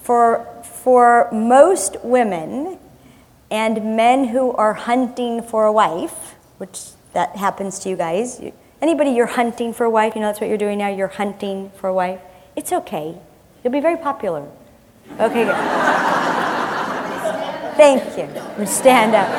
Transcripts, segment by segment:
For most women and men who are hunting for a wife, which that happens to you guys. Anybody you're hunting for a wife, you know that's what you're doing now, you're hunting for a wife. It's okay. You'll be very popular. Okay, good. Thank you. Stand up.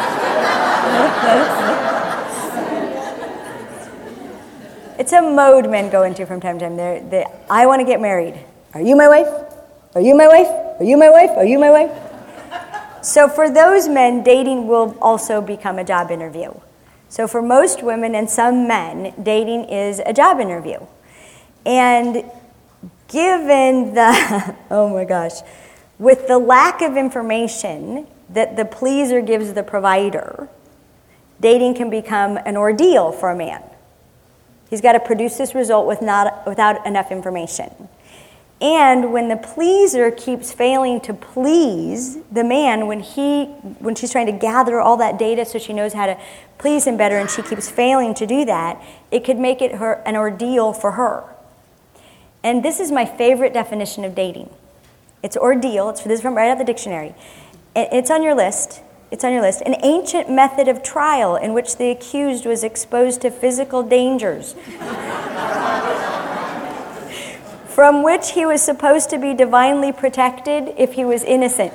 It's a mode men go into from time to time. I want to get married. Are you my wife? Are you my wife? Are you my wife? Are you my wife? So for those men, dating will also become a job interview. So for most women and some men, dating is a job interview. And given the, oh my gosh, with the lack of information that the pleaser gives the provider, dating can become an ordeal for a man. He's got to produce this result without enough information. And when the pleaser keeps failing to please the man, when she's trying to gather all that data so she knows how to please him better, and she keeps failing to do that, it could make it an ordeal for her. And this is my favorite definition of dating. It's ordeal. This is from right out of the dictionary. It's on your list. It's on your list. An ancient method of trial in which the accused was exposed to physical dangers from which he was supposed to be divinely protected if he was innocent.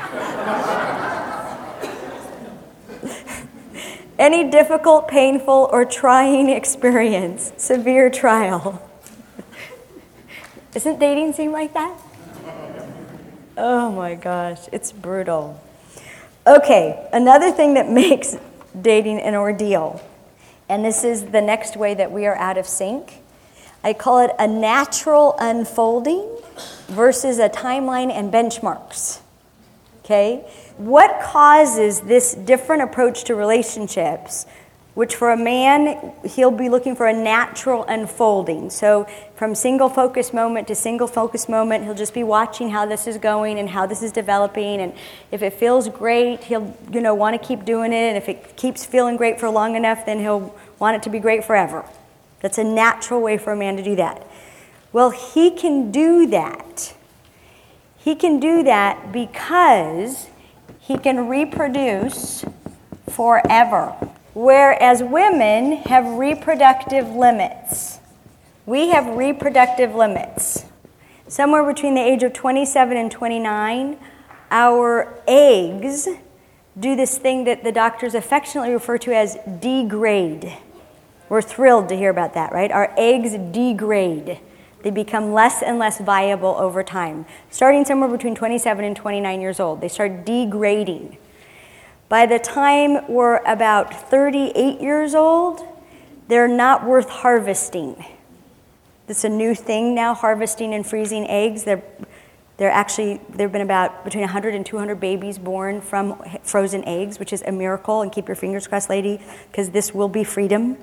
Any difficult, painful, or trying experience, severe trial. Doesn't dating seem like that? Oh my gosh, it's brutal. Okay, another thing that makes dating an ordeal, and this is the next way that we are out of sync. I call it a natural unfolding versus a timeline and benchmarks. Okay? What causes this different approach to relationships, which for a man, he'll be looking for a natural unfolding. So from single focus moment to single focus moment, he'll just be watching how this is going and how this is developing. And if it feels great, he'll want to keep doing it. And if it keeps feeling great for long enough, then he'll want it to be great forever. That's a natural way for a man to do that. Well, he can do that. He can do that because he can reproduce forever. Whereas women have reproductive limits. We have reproductive limits. Somewhere between the age of 27 and 29, our eggs do this thing that the doctors affectionately refer to as degrade. We're thrilled to hear about that, right? Our eggs degrade. They become less and less viable over time. Starting somewhere between 27 and 29 years old, they start degrading. By the time we're about 38 years old, they're not worth harvesting. It's a new thing now, harvesting and freezing eggs. There have been about between 100 and 200 babies born from frozen eggs, which is a miracle. And keep your fingers crossed, lady, because this will be freedom.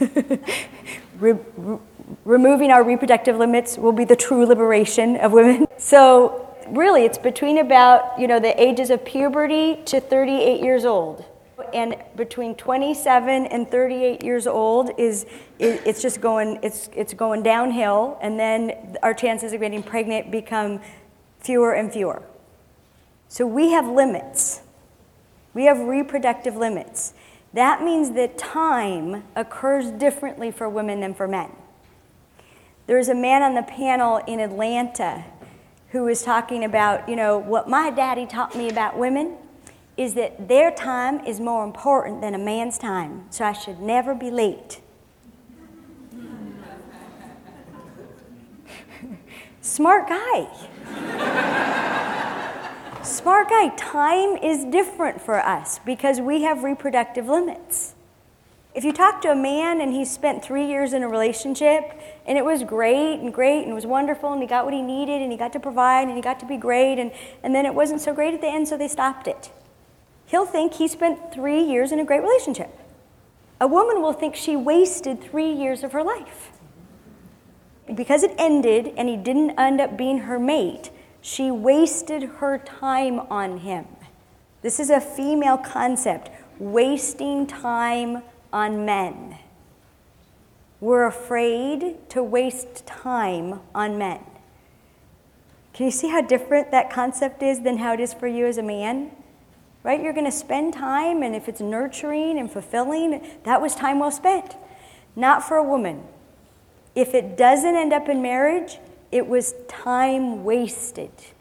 Removing our reproductive limits will be the true liberation of women. So really, it's between about the ages of puberty to 38 years old. And between 27 and 38 years old it's just going downhill, and then our chances of getting pregnant become fewer and fewer. So we have limits. We have reproductive limits. That means that time occurs differently for women than for men. There's a man on the panel in Atlanta who was talking about, what my daddy taught me about women is that their time is more important than a man's time, so I should never be late. Smart guy. Smart guy. Time is different for us because we have reproductive limits. If you talk to a man and he spent 3 years in a relationship and it was great and it was wonderful and he got what he needed and he got to provide and he got to be great and then it wasn't so great at the end, so they stopped it. He'll think he spent 3 years in a great relationship. A woman will think she wasted 3 years of her life. Because it ended and he didn't end up being her mate, she wasted her time on him. This is a female concept, wasting time on men. We're afraid to waste time on men. Can you see how different that concept is than how it is for you as a man? Right? You're going to spend time, and if it's nurturing and fulfilling, that was time well spent. Not for a woman. If it doesn't end up in marriage, it was time wasted.